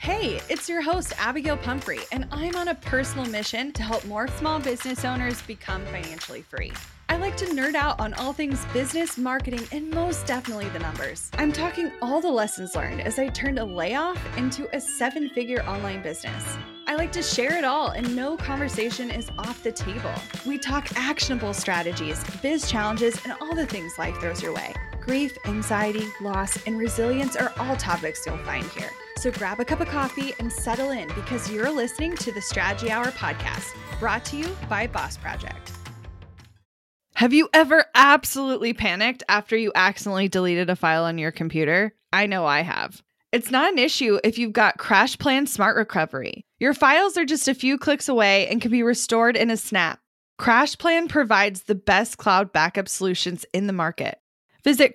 Hey, it's your host, Abigail Pumphrey, and I'm on a personal mission to help more small business owners become financially free. I like to nerd out on all things business, marketing, and most definitely the numbers. I'm talking all the lessons learned as I turned a layoff into a 7-figure online business. I like to share it all, and no conversation is off the table. We talk actionable strategies, biz challenges, and all the things life throws your way. Grief, anxiety, loss, and resilience are all topics you'll find here. So grab a cup of coffee and settle in because you're listening to the Strategy Hour podcast, brought to you by Boss Project. Have you ever absolutely panicked after you accidentally deleted a file on your computer? I know I have. It's not an issue if you've got CrashPlan Smart Recovery. Your files are just a few clicks away and can be restored in a snap. CrashPlan provides the best cloud backup solutions in the market. Visit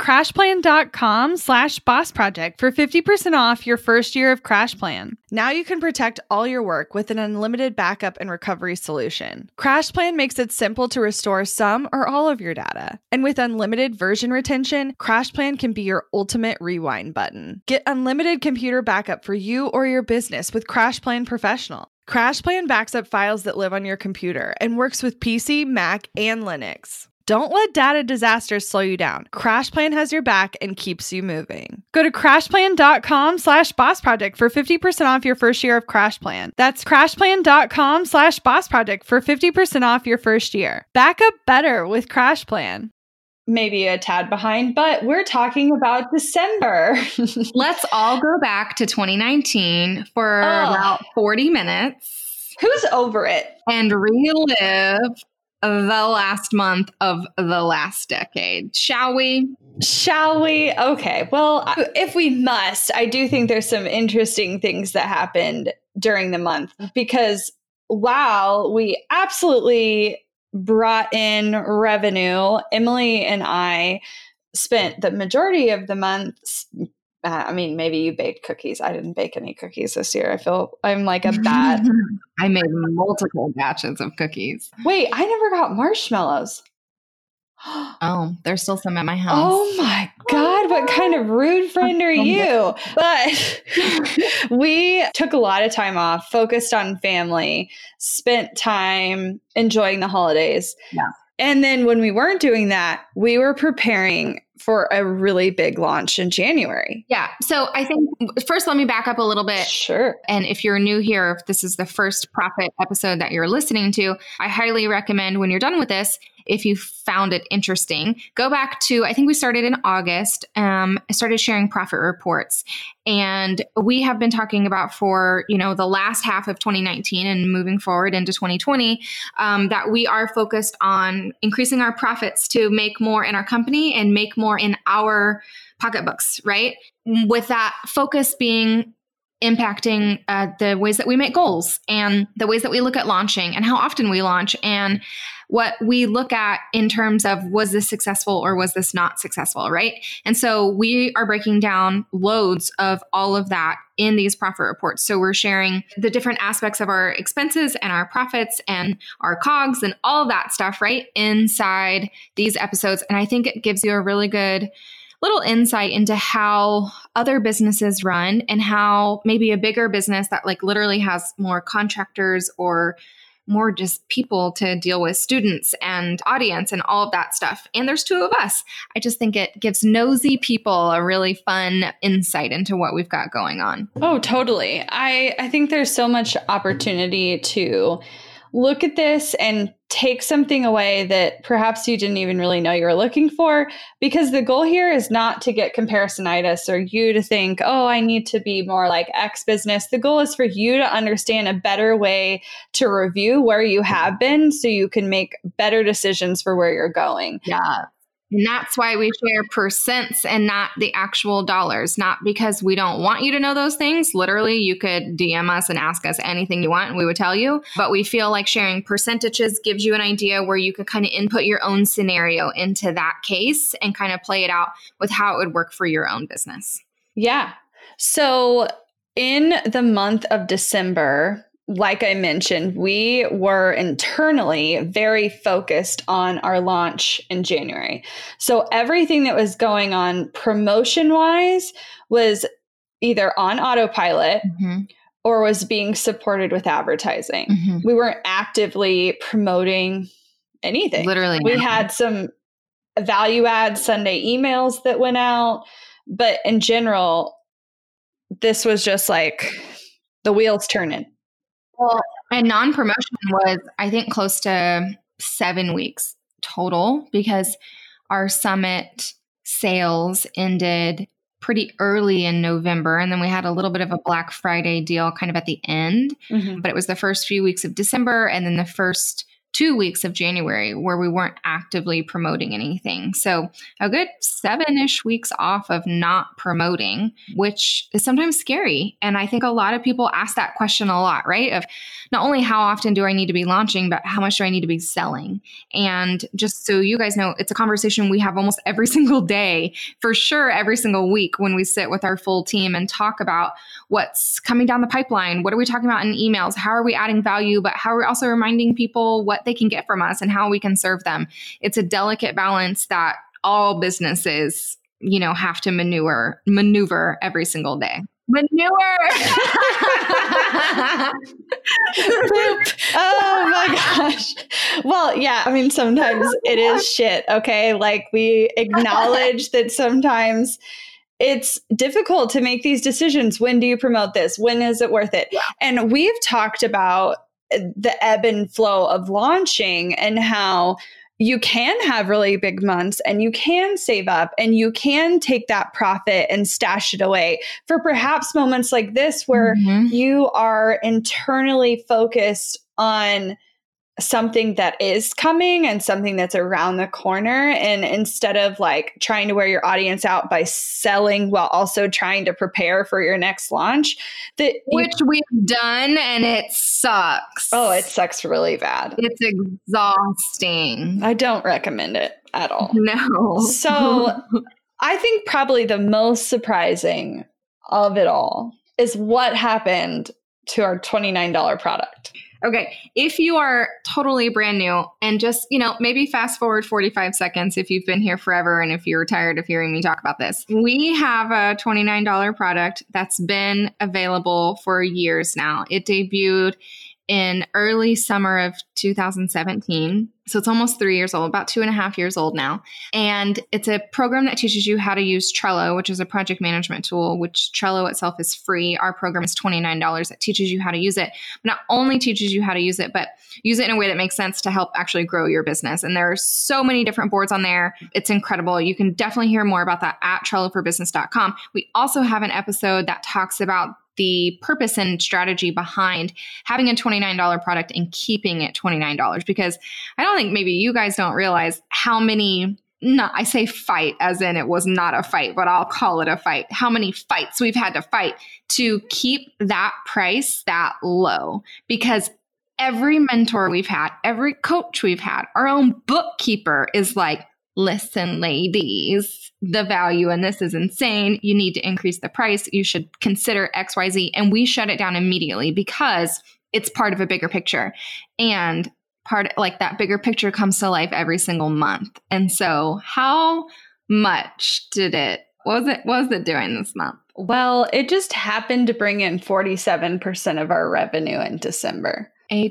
crashplan.com/bossproject for 50% off your first year of CrashPlan. Now you can protect all your work with an unlimited backup and recovery solution. CrashPlan makes it simple to restore some or all of your data. And with unlimited version retention, CrashPlan can be your ultimate rewind button. Get unlimited computer backup for you or your business with CrashPlan Professional. CrashPlan backs up files that live on your computer and works with PC, Mac, and Linux. Don't let data disasters slow you down. CrashPlan has your back and keeps you moving. Go to crashplan.com/bossproject for 50% off your first year of CrashPlan. That's crashplan.com/bossproject for 50% off your first year. Back up better with CrashPlan. Maybe a tad behind, but we're talking about December. Let's all go back to 2019 for about 40 minutes. Who's over it? And relive the last month of the last decade. Shall we? Shall we? Okay. Well, if we must, I do think there's some interesting things that happened during the month because while we absolutely brought in revenue, Emily and I spent the majority of the months. Maybe you baked cookies. I didn't bake any cookies this year. I feel I'm like a bad. I made multiple batches of cookies. Wait, I never got marshmallows. Oh, there's still some at my house. Oh my God, what kind of rude friend are you? But we took a lot of time off, focused on family, spent time enjoying the holidays. Yeah. And then when we weren't doing that, we were preparing for a really big launch in January. Yeah. So I think first, let me back up a little bit. Sure. And if you're new here, if this is the first profit episode that you're listening to, I highly recommend when you're done with this, if you found it interesting, go back to, I think we started in August. I started sharing profit reports. And we have been talking about for, the last half of 2019 and moving forward into 2020, that we are focused on increasing our profits to make more in our company and make more in our pocketbooks, right? With that focus being impacting the ways that we make goals and the ways that we look at launching and how often we launch and what we look at in terms of was this successful or was this not successful, right? And so we are breaking down loads of all of that in these profit reports. So we're sharing the different aspects of our expenses and our profits and our COGS and all of that stuff right inside these episodes. And I think it gives you a really good little insight into how other businesses run and how maybe a bigger business that like literally has more contractors or more just people to deal with, students and audience and all of that stuff. And there's two of us. I just think it gives nosy people a really fun insight into what we've got going on. Oh, totally. I think there's so much opportunity to look at this and take something away that perhaps you didn't even really know you were looking for, because the goal here is not to get comparisonitis or you to think, oh, I need to be more like X business. The goal is for you to understand a better way to review where you have been so you can make better decisions for where you're going. Yeah. And that's why we share percents and not the actual dollars, not because we don't want you to know those things. Literally, you could DM us and ask us anything you want and we would tell you. But we feel like sharing percentages gives you an idea where you could kind of input your own scenario into that case and kind of play it out with how it would work for your own business. Yeah. So in the month of December, like I mentioned, we were internally very focused on our launch in January. So everything that was going on promotion-wise was either on autopilot or was being supported with advertising. Mm-hmm. We weren't actively promoting anything. Literally. We had some value add Sunday emails that went out, but in general, this was just like the wheels turning. Well, and non-promotion was, I think, close to 7 weeks total, because our summit sales ended pretty early in November. And then we had a little bit of a Black Friday deal kind of at the end, but it was the first few weeks of December and then the first 2 weeks of January where we weren't actively promoting anything. So a good 7-ish weeks off of not promoting, which is sometimes scary. And I think a lot of people ask that question a lot, right? Of not only how often do I need to be launching, but how much do I need to be selling? And just so you guys know, it's a conversation we have almost every single day, for sure every single week, when we sit with our full team and talk about what's coming down the pipeline. What are we talking about in emails? How are we adding value? But how are we also reminding people what they can get from us and how we can serve them? It's a delicate balance that all businesses, have to maneuver every single day. Manure. Oh my gosh. Well, yeah, I mean, sometimes it is shit. Okay. Like, we acknowledge that sometimes it's difficult to make these decisions. When do you promote this? When is it worth it? Yeah. And we've talked about the ebb and flow of launching and how you can have really big months and you can save up and you can take that profit and stash it away for perhaps moments like this where you are internally focused on something that is coming and something that's around the corner. And instead of like trying to wear your audience out by selling while also trying to prepare for your next launch, which we've done, and it sucks. Oh, it sucks really bad. It's exhausting. I don't recommend it at all. No. So I think probably the most surprising of it all is what happened to our $29 product. Okay. If you are totally brand new and just, maybe fast forward 45 seconds if you've been here forever and if you're tired of hearing me talk about this, we have a $29 product that's been available for years now. It debuted in early summer of 2017. So it's almost 3 years old, about 2.5 years old now. And it's a program that teaches you how to use Trello, which is a project management tool, which Trello itself is free. Our program is $29 that teaches you how to use it. But not only teaches you how to use it, but use it in a way that makes sense to help actually grow your business. And there are so many different boards on there. It's incredible. You can definitely hear more about that at TrelloforBusiness.com. We also have an episode that talks about the purpose and strategy behind having a $29 product and keeping it $29, because I don't think maybe you guys don't realize how many, I say fight as in it was not a fight, but I'll call it a fight, how many fights we've had to fight to keep that price that low. Because every mentor we've had, every coach we've had, our own bookkeeper is like, listen, ladies, the value in this is insane. You need to increase the price. You should consider XYZ. And we shut it down immediately because it's part of a bigger picture. And that bigger picture comes to life every single month. And so how much was it doing this month? Well, it just happened to bring in 47% of our revenue in December. A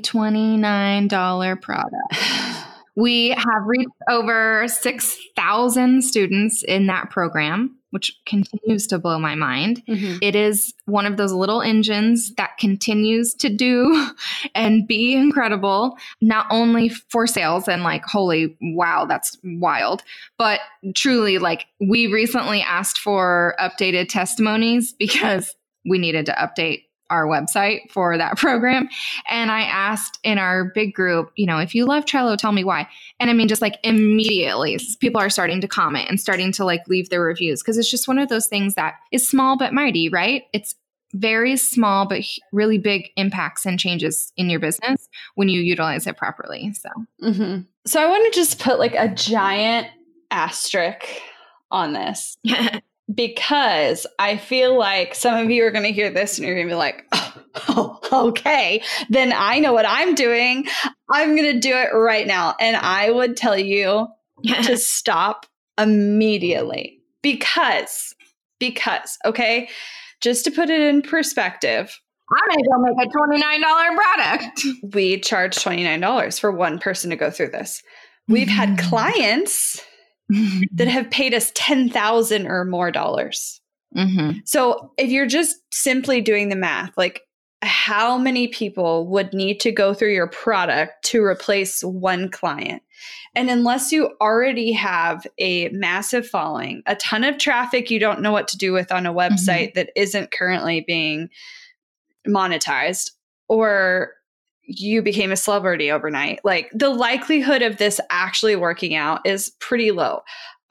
$29 product. We have reached over 6,000 students in that program, which continues to blow my mind. Mm-hmm. It is one of those little engines that continues to do and be incredible, not only for sales and like, holy wow, that's wild, but truly like we recently asked for updated testimonies because we needed to update our website for that program. And I asked in our big group, if you love Trello, tell me why. And I mean, just like immediately people are starting to comment and starting to like leave their reviews, because it's just one of those things that is small but mighty, right? It's very small, but really big impacts and changes in your business when you utilize it properly. So I want to just put like a giant asterisk on this. Because I feel like some of you are going to hear this and you're going to be like, oh, okay, then I know what I'm doing. I'm going to do it right now. And I would tell you to stop immediately because, okay, just to put it in perspective, I'm going to go make a $29 product. We charge $29 for one person to go through this. We've had clients that have paid us $10,000 or more dollars. Mm-hmm. So if you're just simply doing the math, like how many people would need to go through your product to replace one client? And unless you already have a massive following, a ton of traffic you don't know what to do with on a website that isn't currently being monetized, or you became a celebrity overnight, like the likelihood of this actually working out is pretty low.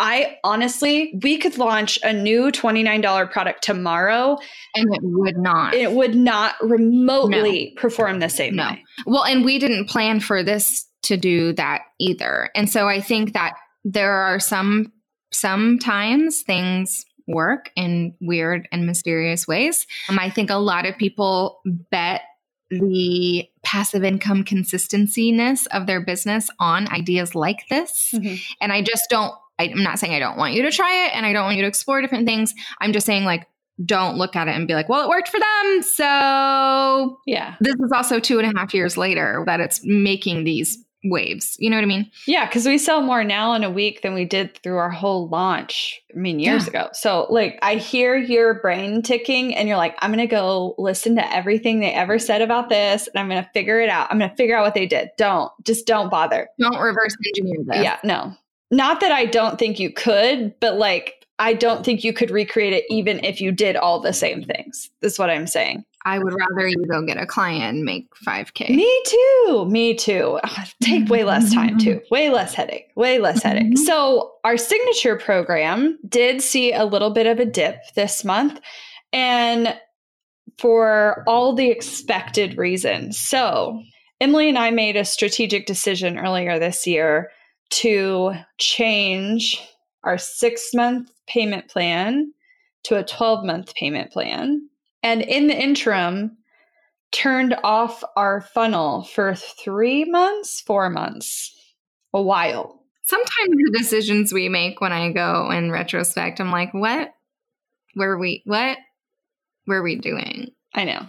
We could launch a new $29 product tomorrow and it would not remotely perform the same way. Well, and we didn't plan for this to do that either. And so I think that there are sometimes things work in weird and mysterious ways. I think a lot of people bet the passive income consistency-ness of their business on ideas like this. Mm-hmm. And I'm not saying I don't want you to try it and I don't want you to explore different things. I'm just saying, like, don't look at it and be like, well, it worked for them. So yeah, this is also 2.5 years later that it's making these waves. You know what I mean? Yeah, because we sell more now in a week than we did through our whole launch, years ago. So like, I hear your brain ticking and you're like, I'm going to go listen to everything they ever said about this and I'm going to figure it out. I'm going to figure out what they did. Don't bother. Don't reverse engineer this. Yeah, no. Not that I don't think you could, but like, I don't think you could recreate it even if you did all the same things. That's what I'm saying. I would rather you go get a client and make $5,000. Me too. Take way less time too. Way less headache. So our signature program did see a little bit of a dip this month, and for all the expected reasons. So Emily and I made a strategic decision earlier this year to change our 6-month payment plan to a 12-month payment plan. And in the interim, turned off our funnel for 4 months, a while. Sometimes the decisions we make when I go in retrospect, I'm like, what were we doing? I know.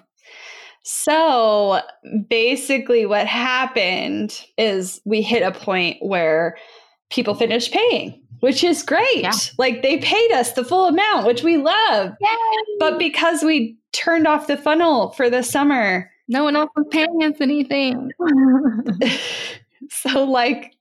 So basically what happened is we hit a point where people finished paying, which is great. Yeah. Like they paid us the full amount, which we love. Yay. But because we turned off the funnel for the summer, no one else was paying us anything. So like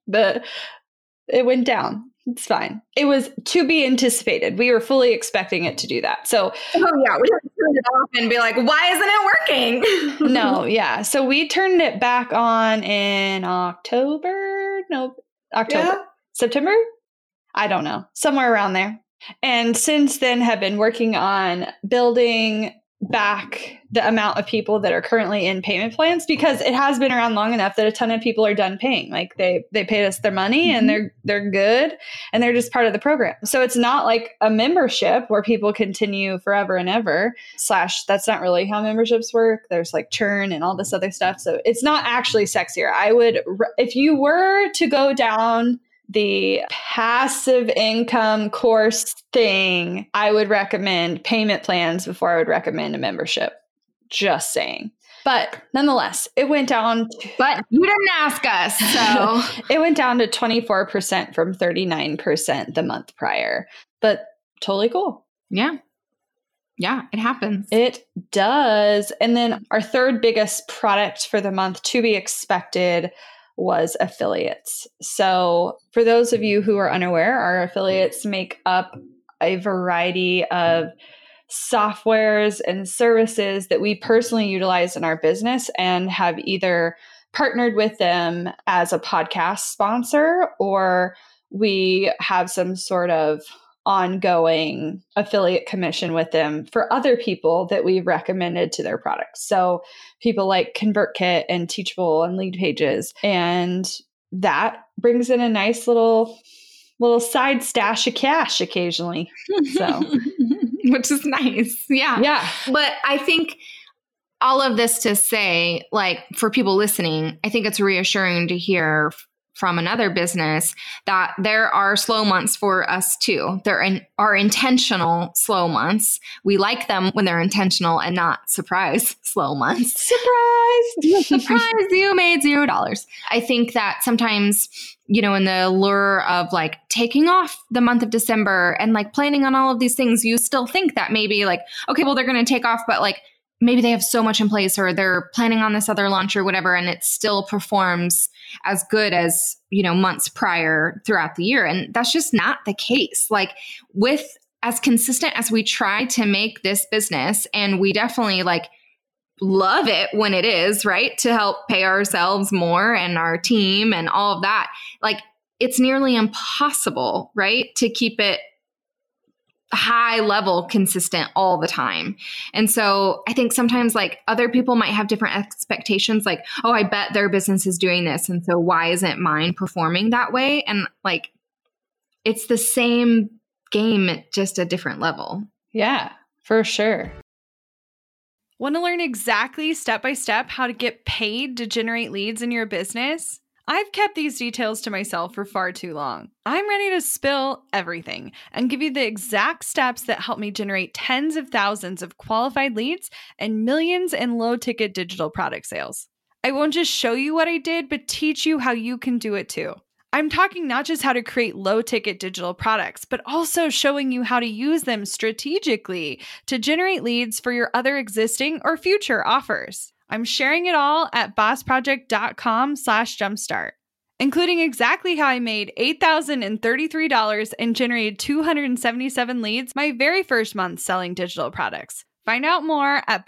it went down. It's fine. It was to be anticipated. We were fully expecting it to do that. So, we didn't turn it off and be like, why isn't it working? No, yeah. So we turned it back on in October, September? I don't know. Somewhere around there. And since then have been working on building back the amount of people that are currently in payment plans, because it has been around long enough that a ton of people are done paying. Like they paid us their money and they're good and they're just part of the program. So it's not like a membership where people continue forever and ever / that's not really how memberships work. There's like churn and all this other stuff. So it's not actually sexier. If you were to go down the passive income course thing, I would recommend payment plans before I would recommend a membership. Just saying. But nonetheless, it went down. But you didn't ask us, so. It went down to 24% from 39% the month prior. But totally cool. Yeah. Yeah, it happens. It does. And then our third biggest product for the month, to be expected, was affiliates. So for those of you who are unaware, our affiliates make up a variety of softwares and services that we personally utilize in our business and have either partnered with them as a podcast sponsor, or we have some sort of ongoing affiliate commission with them for other people that we've recommended to their products. So people like ConvertKit and Teachable and Lead Pages. And that brings in a nice little side stash of cash occasionally. So, which is nice. Yeah. Yeah. But I think all of this to say, like, for people listening, I think it's reassuring to hear from another business that there are slow months for us too. There are intentional slow months. We like them when they're intentional and not surprise slow months. Surprise! Surprise, you made $0. I think that sometimes, you know, in the lure of like taking off the month of December and like planning on all of these things, you still think that maybe like, okay, well, they're going to take off, but like maybe they have so much in place or they're planning on this other launch or whatever, and it still performs as good as, you know, months prior throughout the year. And that's just not the case. Like with as consistent as we try to make this business, and we definitely like love it when it is, right? To help pay ourselves more and our team and all of that. Like it's nearly impossible, right? To keep it high level consistent all the time. And so I think sometimes like other people might have different expectations, like, oh, I bet their business is doing this. And so why isn't mine performing that way? And like, it's the same game at just a different level. Yeah, for sure. Want to learn exactly step by step how to get paid to generate leads in your business? I've kept these details to myself for far too long. I'm ready to spill everything and give you the exact steps that help me generate tens of thousands of qualified leads and millions in low-ticket digital product sales. I won't just show you what I did, but teach you how you can do it too. I'm talking not just how to create low-ticket digital products, but also showing you how to use them strategically to generate leads for your other existing or future offers. I'm sharing it all at bossproject.com/jumpstart, including exactly how I made $8,033 and generated 277 leads my very first month selling digital products. Find out more at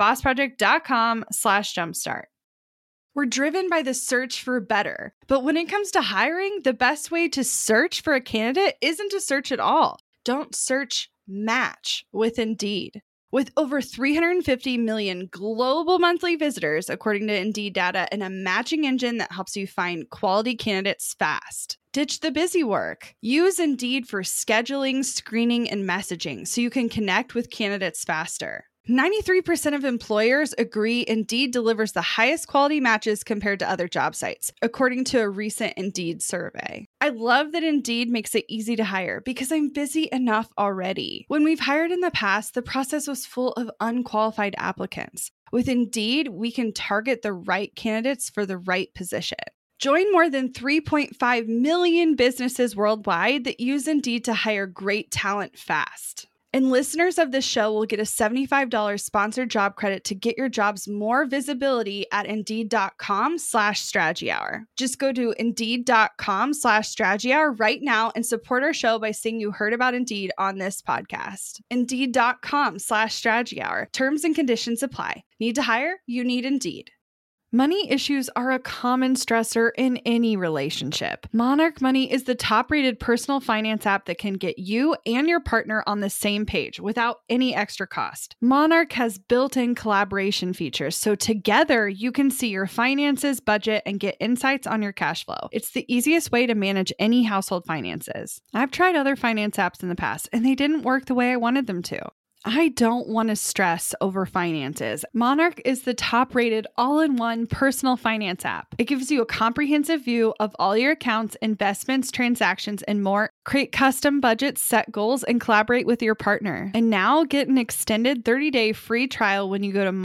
bossproject.com/jumpstart. We're driven by the search for better, but when it comes to hiring, the best way to search for a candidate isn't to search at all. Don't search, match with Indeed. With over 350 million global monthly visitors, according to Indeed data, and a matching engine that helps you find quality candidates fast. Ditch the busy work. Use Indeed for scheduling, screening, and messaging so you can connect with candidates faster. 93% of employers agree Indeed delivers the highest quality matches compared to other job sites, according to a recent Indeed survey. I love that Indeed makes it easy to hire because I'm busy enough already. When we've hired in the past, the process was full of unqualified applicants. With Indeed, we can target the right candidates for the right position. Join more than 3.5 million businesses worldwide that use Indeed to hire great talent fast. And listeners of this show will get a $75 sponsored job credit to get your jobs more visibility at Indeed.com/Strategy Hour. Just go to Indeed.com/Strategy Hour right now and support our show by saying you heard about Indeed on this podcast. Indeed.com/Strategy Hour. Terms and conditions apply. Need to hire? You need Indeed. Money issues are a common stressor in any relationship. Monarch Money is the top-rated personal finance app that can get you and your partner on the same page without any extra cost. Monarch has built-in collaboration features, so together you can see your finances, budget, and get insights on your cash flow. It's the easiest way to manage any household finances. I've tried other finance apps in the past, and they didn't work the way I wanted them to. I don't want to stress over finances. Monarch is the top-rated all-in-one personal finance app. It gives you a comprehensive view of all your accounts, investments, transactions, and more. Create custom budgets, set goals, and collaborate with your partner. And now get an extended 30-day free trial when you go to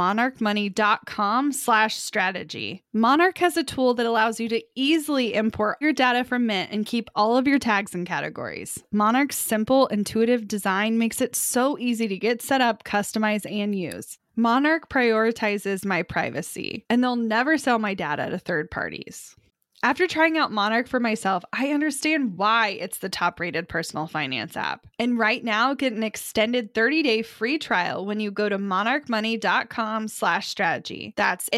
monarchmoney.com/strategy. Monarch has a tool that allows you to easily import your data from Mint and keep all of your tags and categories. Monarch's simple, intuitive design makes it so easy to get set up, customize, and use. Monarch prioritizes my privacy, and they'll never sell my data to third parties. After trying out Monarch for myself, I understand why it's the top-rated personal finance app. And right now, get an extended 30-day free trial when you go to monarchmoney.com/strategy. That's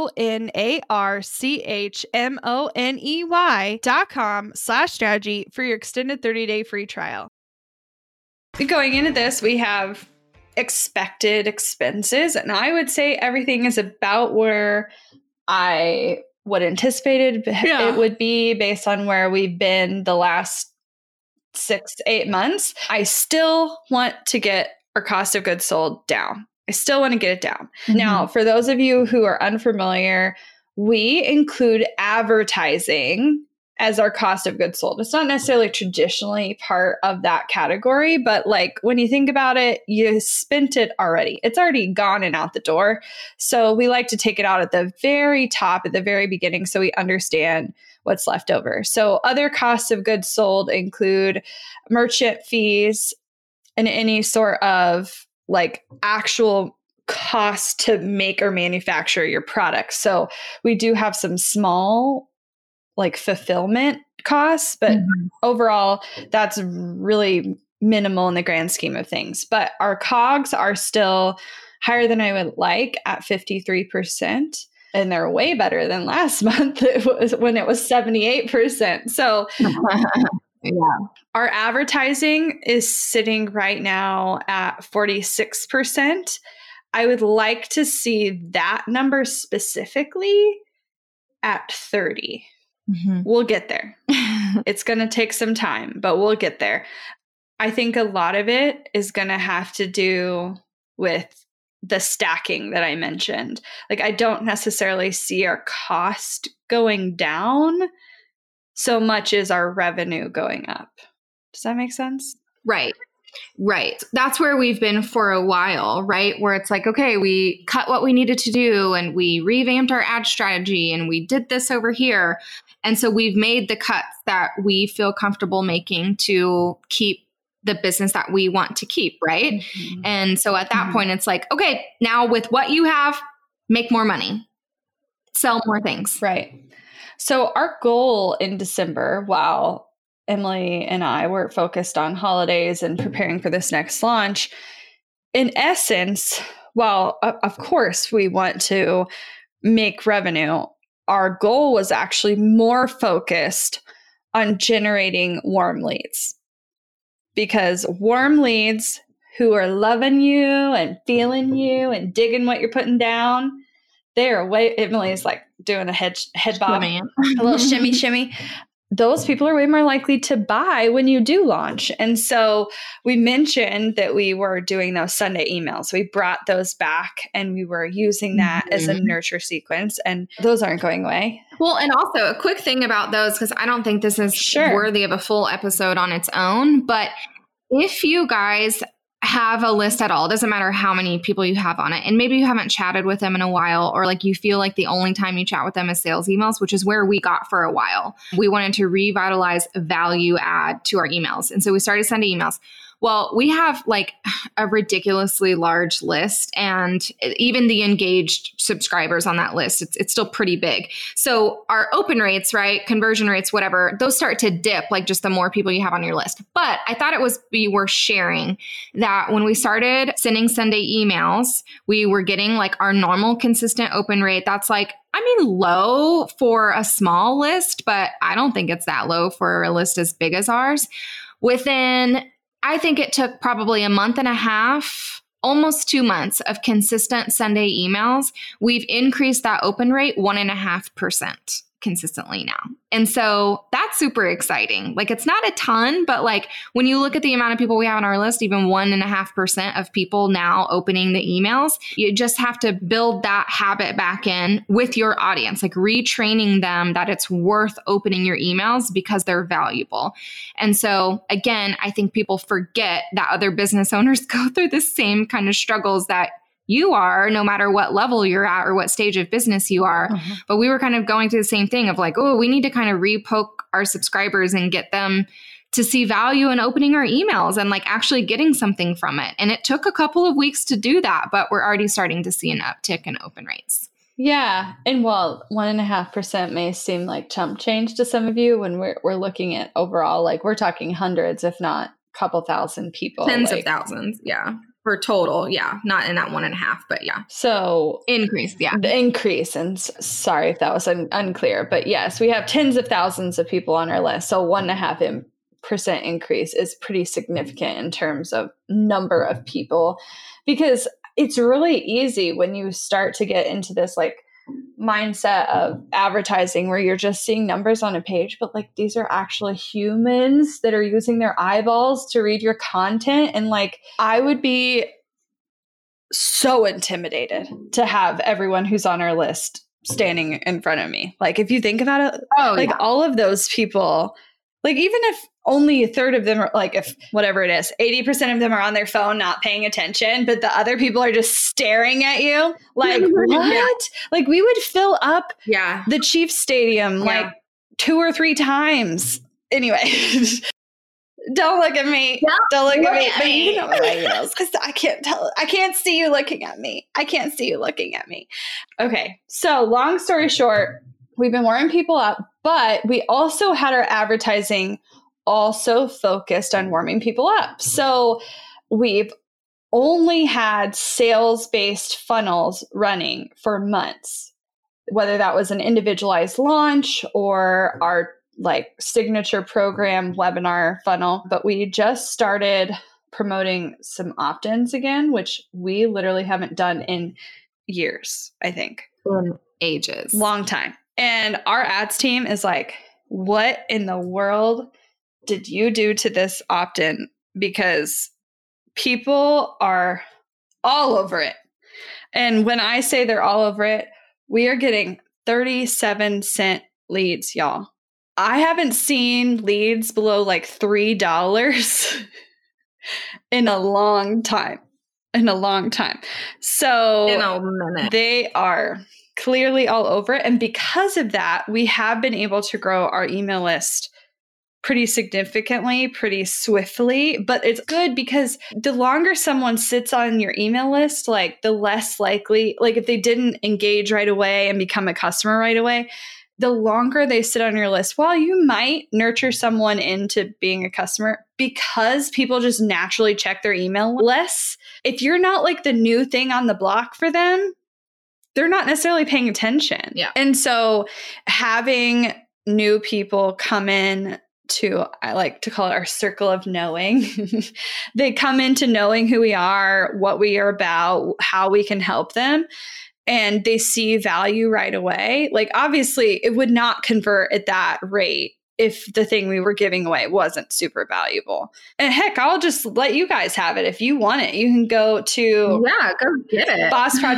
monarchmoney.com/strategy for your extended 30-day free trial. Going into this, we have expected expenses, and I would say everything is about where I would anticipate it would be based on where we've been the last 6 to 8 months. I still want to get our cost of goods sold down. I still want to get it down. Mm-hmm. Now, for those of you who are unfamiliar, we include advertising as our cost of goods sold. It's not necessarily traditionally part of that category, but like when you think about it, you spent it already. It's already gone and out the door. So we like to take it out at the very top, at the very beginning, so we understand what's left over. So other costs of goods sold include merchant fees and any sort of like actual cost to make or manufacture your product. So we do have some small like fulfillment costs, but overall that's really minimal in the grand scheme of things. But our COGS are still higher than I would like at 53%. And they're way better than last month when it was 78%. So our advertising is sitting right now at 46%. I would like to see that number specifically at 30. We'll get there. It's going to take some time, but we'll get there. I think a lot of it is going to have to do with the stacking that I mentioned. Like, I don't necessarily see our cost going down so much as our revenue going up. Does that make sense? Right. That's where we've been for a while, right? Where it's like, okay, we cut what we needed to do and we revamped our ad strategy and we did this over here. And so we've made the cuts that we feel comfortable making to keep the business that we want to keep, right? And so at that point, it's like, okay, now with what you have, make more money, sell more things. Right. So our goal in December, while Emily and I were focused on holidays and preparing for this next launch, in essence, while of course we want to make revenue, our goal was actually more focused on generating warm leads. Because warm leads who are loving you and feeling you and digging what you're putting down, they are way, Emily's like doing a head bob, a little shimmy. Those people are way more likely to buy when you do launch. And so we mentioned that we were doing those Sunday emails. We brought those back and we were using that as a nurture sequence, and those aren't going away. Well, and also a quick thing about those, because I don't think this is worthy of a full episode on its own, but if you guys have a list at all, it doesn't matter how many people you have on it, and maybe you haven't chatted with them in a while, or like you feel like the only time you chat with them is sales emails, which is where we got for a while. We wanted to revitalize value add to our emails. And so we started sending emails. Well, we have like a ridiculously large list, and even the engaged subscribers on that list, it's still pretty big. So our open rates, right, conversion rates, whatever, those start to dip like just the more people you have on your list. But I thought it was be worth sharing that when we started sending Sunday emails, we were getting like our normal consistent open rate. That's like, low for a small list, but I don't think it's that low for a list as big as ours. I think it took probably a month and a half, almost 2 months of consistent Sunday emails. We've increased that open rate 1.5% consistently now. And so that's super exciting. Like, it's not a ton, but like when you look at the amount of people we have on our list, even 1.5% of people now opening the emails, you just have to build that habit back in with your audience, like retraining them that it's worth opening your emails because they're valuable. And so again, I think people forget that other business owners go through the same kind of struggles that you are, no matter what level you're at or what stage of business you are. But we were kind of going through the same thing of like, oh, we need to kind of repoke our subscribers and get them to see value in opening our emails and like actually getting something from it. And it took a couple of weeks to do that, but we're already starting to see an uptick in open rates. Yeah. And while 1.5% may seem like chump change to some of you, when we're looking at overall, like we're talking hundreds, if not a couple thousand people. Tens of thousands. Yeah. For total, yeah, not in that 1.5, but yeah. So increase, yeah. The increase, and sorry if that was unclear, but yes, we have tens of thousands of people on our list. So 1.5% increase is pretty significant in terms of number of people, because it's really easy when you start to get into this like mindset of advertising where you're just seeing numbers on a page, but like these are actually humans that are using their eyeballs to read your content. And like, I would be so intimidated to have everyone who's on our list standing in front of me. Like, if you think about it, Oh, all of those people, like, even if only a third of them are like, if whatever it is, 80% of them are on their phone, not paying attention, but the other people are just staring at you. Like, what? Yeah. Like, we would fill up Yeah. the Chiefs Stadium like 2 or 3 times. Anyway, don't look at me. Don't look at me. But you know what I mean, because I can't tell. I can't see you looking at me. I can't see you looking at me. Okay. So long story short, we've been warming people up, but we also had our advertising also focused on warming people up. So we've only had sales-based funnels running for months, whether that was an individualized launch or our like signature program webinar funnel. But we just started promoting some opt-ins again, which we literally haven't done in years, I think. In ages. Long time. And our ads team is like, what in the world did you do to this opt-in? Because people are all over it. And when I say they're all over it, we are getting 37-cent leads, y'all. I haven't seen leads below like $3 in a long time. So in a minute. They are clearly all over it. And because of that, we have been able to grow our email list pretty significantly, pretty swiftly. But it's good because the longer someone sits on your email list, like the less likely, like if they didn't engage right away and become a customer right away, the longer they sit on your list, while you might nurture someone into being a customer, because people just naturally check their email less, if you're not like the new thing on the block for them, they're not necessarily paying attention. Yeah. And so having new people come in to, I like to call it our circle of knowing. They come into knowing who we are, what we are about, how we can help them. And they see value right away. Like, obviously, it would not convert at that rate if the thing we were giving away wasn't super valuable. And heck, I'll just let you guys have it. If you want it, you can go to go get it.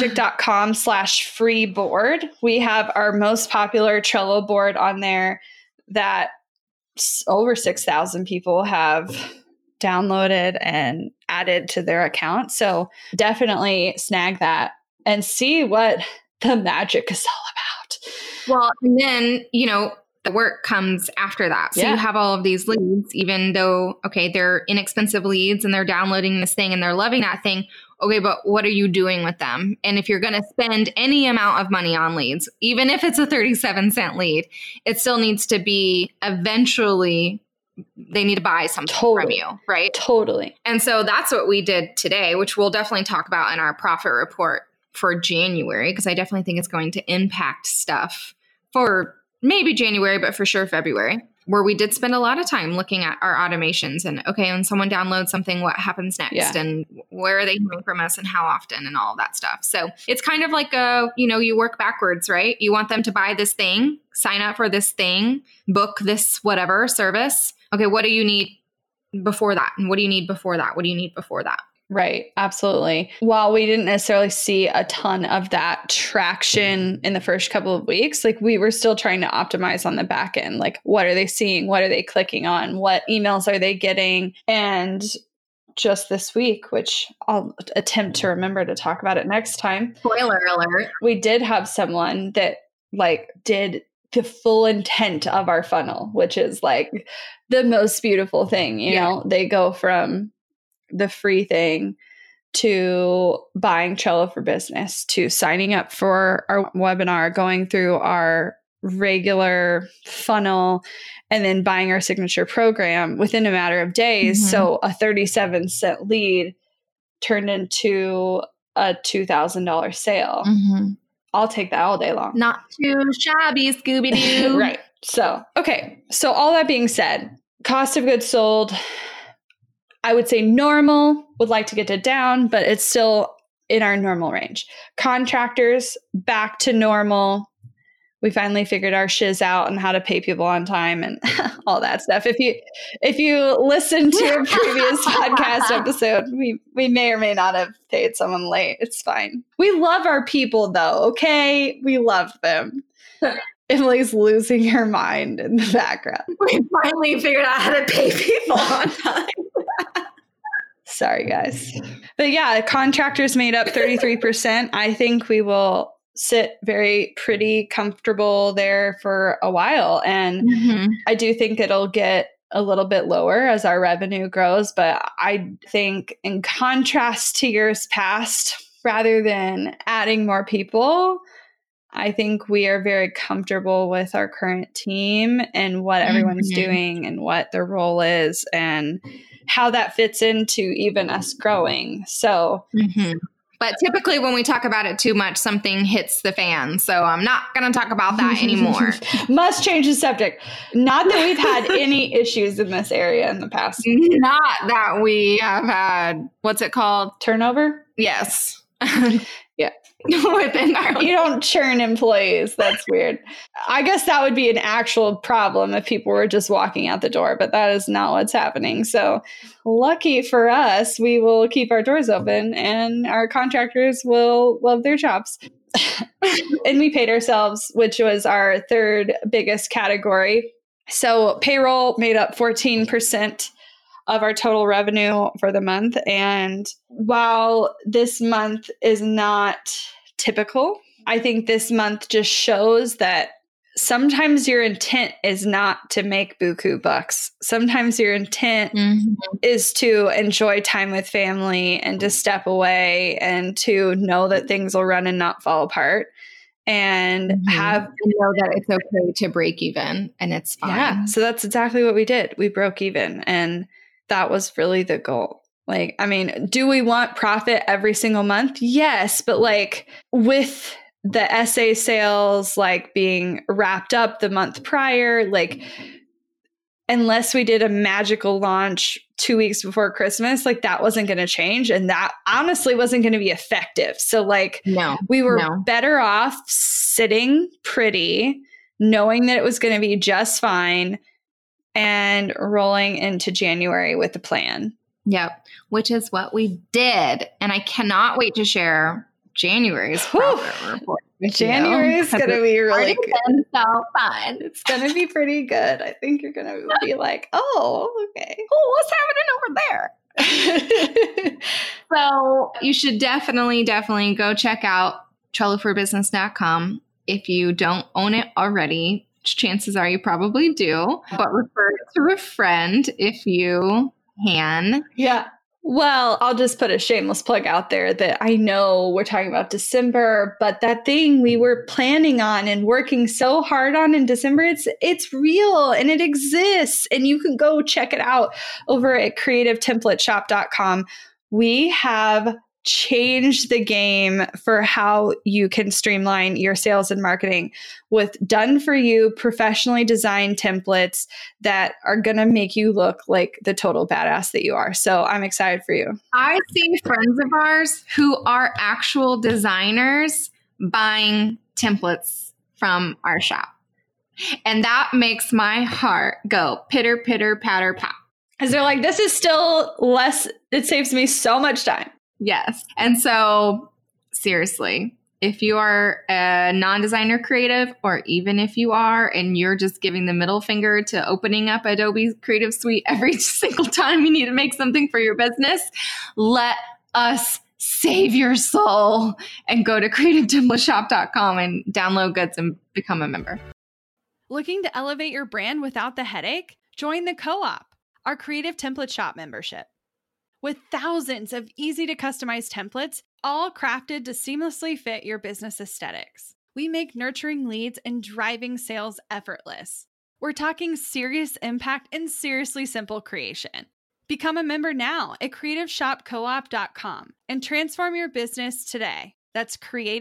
bossproject.com/free board. We have our most popular Trello board on there that over 6,000 people have downloaded and added to their account. So definitely snag that and see what the magic is all about. Well, and then, the work comes after that. So you have all of these leads, even though, okay, they're inexpensive leads and they're downloading this thing and they're loving that thing. Okay, but what are you doing with them? And if you're going to spend any amount of money on leads, even if it's a 37-cent lead, it still needs to be eventually, they need to buy something from you, right? Totally. And so that's what we did today, which we'll definitely talk about in our profit report for January, because I definitely think it's going to impact stuff for maybe January, but for sure February, where we did spend a lot of time looking at our automations and, okay, when someone downloads something, what happens next and where are they hearing from us and how often and all of that stuff. So it's kind of like you work backwards, right? You want them to buy this thing, sign up for this thing, book this whatever service. Okay, what do you need before that? And what do you need before that? What do you need before that? Right. Absolutely. While we didn't necessarily see a ton of that traction in the first couple of weeks, like we were still trying to optimize on the back end. Like, what are they seeing? What are they clicking on? What emails are they getting? And just this week, which I'll attempt to remember to talk about it next time. Spoiler alert. We did have someone that like did the full intent of our funnel, which is like the most beautiful thing. You know, they go from the free thing to buying Trello for Business to signing up for our webinar, going through our regular funnel, and then buying our signature program within a matter of days. Mm-hmm. So a 37-cent lead turned into a $2,000 sale. Mm-hmm. I'll take that all day long. Not too shabby, Scooby-Doo. Right. So, okay. So all that being said, cost of goods sold, I would say normal, would like to get it down, but it's still in our normal range. Contractors, back to normal. we finally figured our shiz out and how to pay people on time and all that stuff. If you listen to a previous podcast episode, we may or may not have paid someone late. It's fine. We love our people though, okay? We love them. Emily's losing her mind in the background. We finally figured out how to pay people on time. Sorry, guys. But yeah, contractors made up 33%. I think we will sit very pretty comfortable there for a while. And I do think it'll get a little bit lower as our revenue grows. But I think in contrast to years past, rather than adding more people, I think we are very comfortable with our current team and what everyone's doing and what their role is and how that fits into even us growing. So, but typically when we talk about it too much, something hits the fan. So I'm not going to talk about that anymore. Must change the subject. Not that we've had any issues in this area in the past. Not that we have had, what's it called? Turnover? Yes. Yeah. Within our You don't churn employees. That's weird. I guess that would be an actual problem if people were just walking out the door, but that is not what's happening. So lucky for us, we will keep our doors open and our contractors will love their jobs. And we paid ourselves, which was our third biggest category. So payroll made up 14% of our total revenue for the month. And while this month is not typical, I think this month just shows that sometimes your intent is not to make buku bucks. Sometimes your intent is to enjoy time with family and to step away and to know that things will run and not fall apart. And have know that it's okay to break even and it's fine. Yeah. So that's exactly what we did. We broke even. And that was really the goal. Like, I mean, do we want profit every single month? Yes. But like with the essay sales, like being wrapped up the month prior, like unless we did a magical launch 2 weeks before Christmas, like that wasn't going to change. And that honestly wasn't going to be effective. So like we were better off sitting pretty, knowing that it was going to be just fine, and rolling into January with a plan. Yep. Which is what we did. And I cannot wait to share January's profit report. January is going to be really good. So fun. It's going to be pretty good. I think you're going to be like, oh, okay. Oh, what's happening over there? So you should definitely go check out TrelloForBusiness.com. If you don't own it already, chances are you probably do, but refer it to a friend if you can. Yeah. Well, I'll just put a shameless plug out there that I know we're talking about December, but that thing we were planning on and working so hard on in December, it's real and it exists, and you can go check it out over at creativetemplateshop.com. We have changed the game for how you can streamline your sales and marketing with done for you, professionally designed templates that are going to make you look like the total badass that you are. So I'm excited for you. I see friends of ours who are actual designers buying templates from our shop. And that makes my heart go pitter, pitter, patter, pop. Because they're like, this is still less, it saves me so much time. Yes. And so seriously, if you are a non-designer creative, or even if you are and you're just giving the middle finger to opening up Adobe Creative Suite every single time you need to make something for your business, let us save your soul and go to creativetemplateshop.com and download goods and become a member. Looking to elevate your brand without the headache? Join the Co-op, our Creative Template Shop membership. With thousands of easy to customize templates, all crafted to seamlessly fit your business aesthetics, we make nurturing leads and driving sales effortless. We're talking serious impact and seriously simple creation. Become a member now at creativeshopcoop.com and transform your business today. That's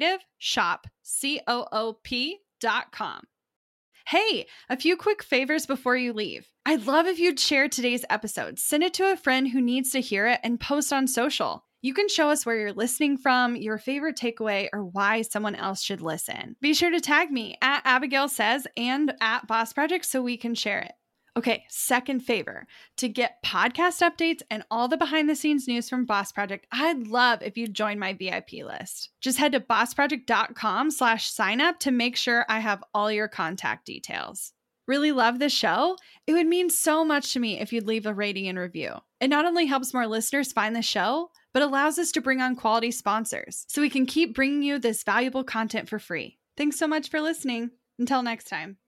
creativeshopcoop.com. Hey, a few quick favors before you leave. I'd love if you'd share today's episode, send it to a friend who needs to hear it, and post on social. You can show us where you're listening from, your favorite takeaway, or why someone else should listen. Be sure to tag me at Abigail Says and at Boss Project so we can share it. Okay, second favor. To get podcast updates and all the behind the scenes news from Boss Project, I'd love if you'd join my VIP list. Just head to bossproject.com/sign up to make sure I have all your contact details. Really love the show? It would mean so much to me if you'd leave a rating and review. It not only helps more listeners find the show, but allows us to bring on quality sponsors so we can keep bringing you this valuable content for free. Thanks so much for listening. Until next time.